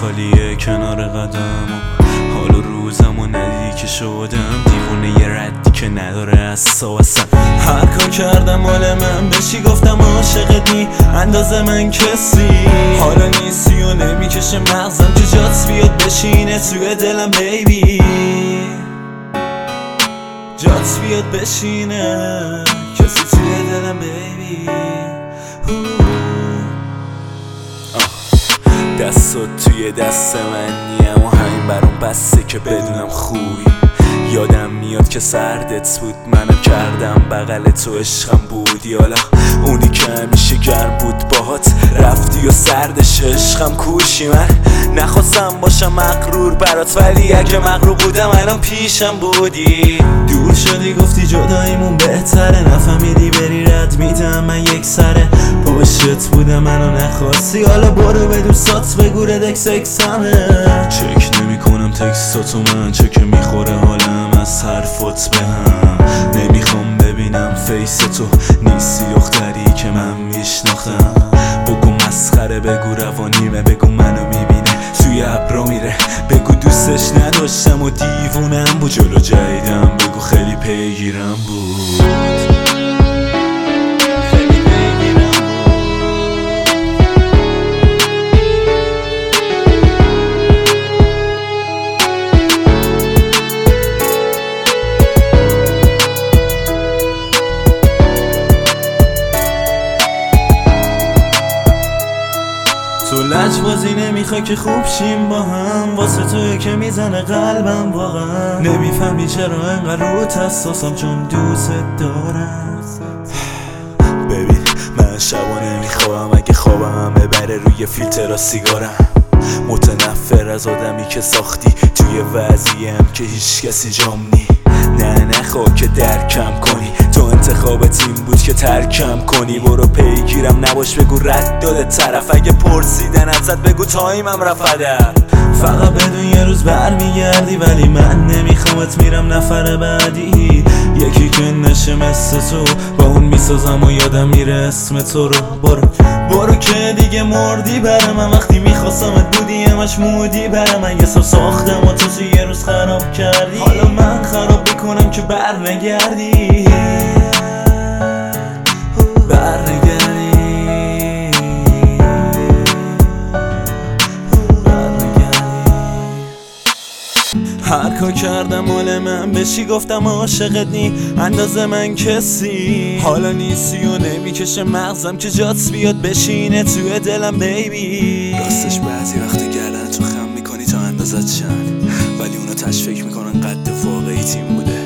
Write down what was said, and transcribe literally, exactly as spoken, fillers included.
خالیه کنار قدم حال و روزم و ندیدی که شدم دیوونه یه ردی که نداره اصلا اصلا هر کار کردم مال من بشی گفتم عاشقت نی اندازه من کسی حالا نیستی و نمیکشه مغزم که جات بیاد بشینه توی دلم بیبی جات بیاد بشینه کسی توی دلم بیبی دستات توی دست من نیم و همین برام بسته که بدونم خوبی یادم میاد که سردت بود منم کردم بغل تو عشقم بودی حالا اونی که همیشه گرم بود باهات رفتی و سردش عشقم کوشی من نخواستم باشم مغرور برات ولی اگه مغرور بودم الان پیشم بودی دور شدی گفتی جداییمون بهتره نفهمیدی بری رد میدم من یک سره پشت بودم منو نخواستی حالا برو به دوستات بگو ردکس اکسمه چک نمی کنم تکستاتو من چک میخوره حالم از حرفات به هم نمیخوام ببینم فیس تو نیستی دختری که من میشناختم بگو مسخره بگو روانیمه بگو منو میبینه توی ابرا میره بگو دوستش نداشتم و دیوونم بود جلو جاییدم بگو خیلی پیگیرم بود تو لجبازی نمیخوای که خوب شیم با هم واسه توی که میزنه قلبم واقعا نمیفهمی چرا انقدر روت حساسم چون دوست دارم ببین من شبا نمیخوام اگه خوابم ببره روی فیلتر و سیگارم متنفر از آدمی که ساختی توی وضعیم که هیچ کسی جام نی نه نخواه که درکم کنی تو انتخابت این بود که ترکم کنی برو پیگیرم نباش بگو رد داده طرف اگه پرسیدن ازت بگو تایمم رفته فقط بدون یه روز برمیگردی ولی من نمیخوامت میرم نفر بعدی یکی که نشه مثل تو با اون میسازم و یادم میره اسم تو رو برو برو که دیگه مردی برم من وقتی میخواستمت بودی همش مودی برم من یه سال ساختم و تو تو یه روز خراب کردی حالا من خراب میکنم که بر نگردی بر نگردی هر کار کردم مال من بشی گفتم عاشقت نی اندازه من کسی حالا نیستی و نمیکشه مغزم که جات بیاد بشینه توی دلم بیبی راستش بعضی وقتی گردن تو خم میکنی تا اندازت چند ولی اونا تشفیک میکنن قد واقعی تیم بوده